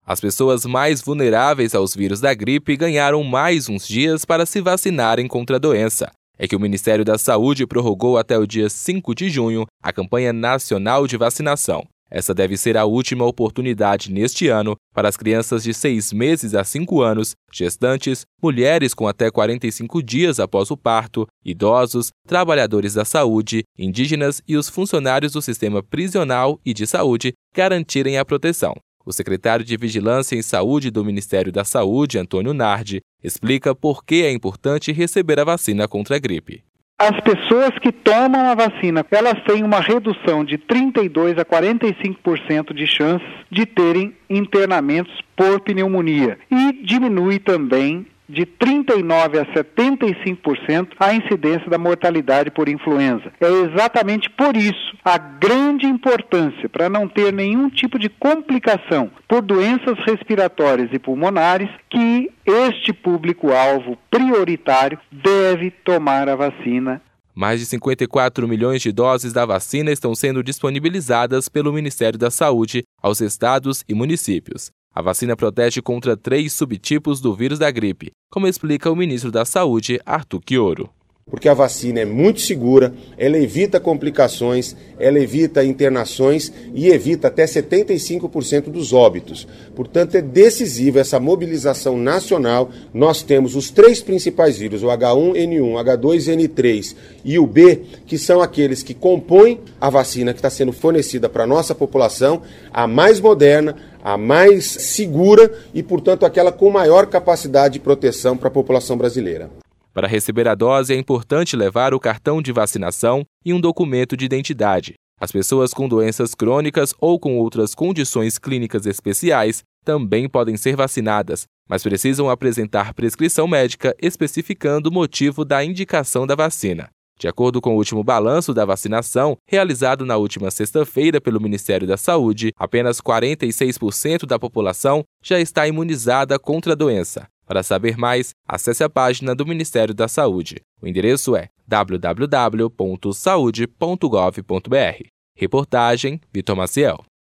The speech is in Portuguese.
As pessoas mais vulneráveis aos vírus da gripe ganharam mais uns dias para se vacinarem contra a doença. É que o Ministério da Saúde prorrogou até o dia 5 de junho a campanha nacional de vacinação. Essa deve ser a última oportunidade neste ano para as crianças de 6 meses a 5 anos, gestantes, mulheres com até 45 dias após o parto, idosos, trabalhadores da saúde, indígenas e os funcionários do sistema prisional e de saúde garantirem a proteção. O secretário de Vigilância em Saúde do Ministério da Saúde, Antônio Nardi, explica por que é importante receber a vacina contra a gripe. As pessoas que tomam a vacina, elas têm uma redução de 32% a 45% de chances de terem internamentos por pneumonia e diminui também de 39% a 75% a incidência da mortalidade por influenza. É exatamente por isso a grande importância para não ter nenhum tipo de complicação por doenças respiratórias e pulmonares que este público-alvo prioritário deve tomar a vacina. Mais de 54 milhões de doses da vacina estão sendo disponibilizadas pelo Ministério da Saúde aos estados e municípios. A vacina protege contra 3 subtipos do vírus da gripe, como explica o ministro da Saúde, Arthur Quioro. Porque a vacina é muito segura, ela evita complicações, ela evita internações e evita até 75% dos óbitos. Portanto, é decisiva essa mobilização nacional. Nós temos os 3 principais vírus, o H1N1, H2N3 e o B, que são aqueles que compõem a vacina que está sendo fornecida para a nossa população, a mais moderna, a mais segura e, portanto, aquela com maior capacidade de proteção para a população brasileira. Para receber a dose, é importante levar o cartão de vacinação e um documento de identidade. As pessoas com doenças crônicas ou com outras condições clínicas especiais também podem ser vacinadas, mas precisam apresentar prescrição médica especificando o motivo da indicação da vacina. De acordo com o último balanço da vacinação, realizado na última sexta-feira pelo Ministério da Saúde, apenas 46% da população já está imunizada contra a doença. Para saber mais, acesse a página do Ministério da Saúde. O endereço é www.saude.gov.br. Reportagem Vitor Maciel.